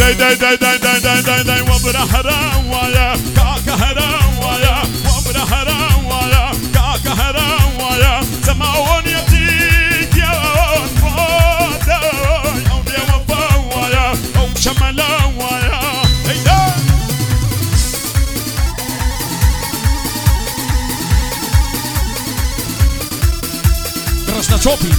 داي داي داي داي داي داي داي داي وبره هراوايا كاكا هراوايا وبره هراوايا كاكا هراوايا زمان يتيك يا راداي أو دي وفاوايا أو شملاوايا هيدا درسنا شوبي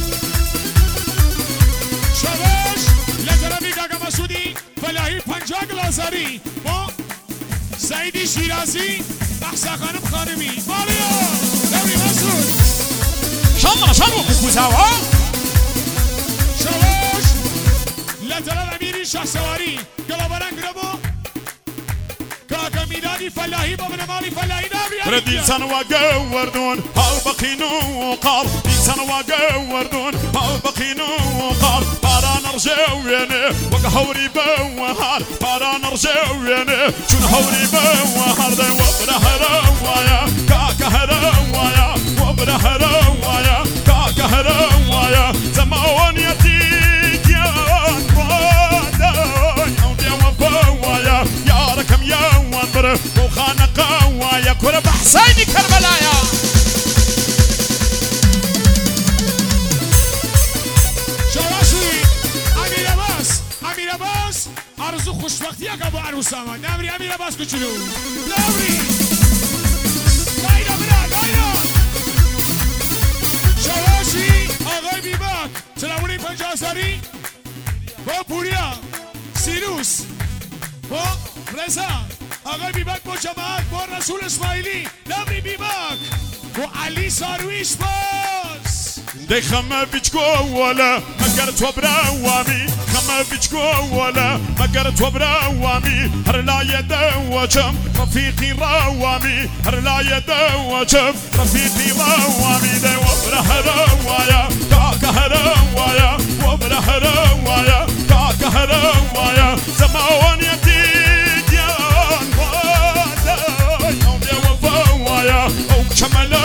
فلاحی پنجاق لازاری ما سعیدی شیرازی بحثا خانم خانمی مالیا نوری مسعود شما شما بکوزاوا شواش لطلال امیری شاه سواری گلابرنگ ربو کاکا میدادی فلاحی بابن مالی فلاحی نبری ردي سنوا وردون هاو بقينو قار دي سنوا وردون هاو بقينو قار بارا نرجعو يعني وقهوري بوهار بارا نرجعو يعني شون هوري بوهار دي وبره هراوايا كاكا هراوايا وبره هراوايا كاكا هراوايا زمان يتيك يا راداي او دي وفاوايا يا ركم يا وانبر وخانقا ويا كرب حسيني كربلايا شواشي امیر عباس آرزو خوشبختی اگه با عروساما نمری امیر عباس کچلو نمری گاینا برا گاینا شواشی آقای بیباک سلامونی 50,000 با پوریا سیروس با رضا آقای بیباک با جماعت با رسول اسماعیلی نمری بیباک با علی سارویش باز دي خما بيجكو ولا ما قرت وبراوامي خما بيجكو ولا ما قرت وبراوامي هر لا يدوجم رفيقي راوامي هر لا يدوجم رفيقي راوامي دي وبره هراوايا كاكا هراوايا وبره هراوايا كاكا هراوايا زمان يتيك يا راداي او دي وفاوايا او شمال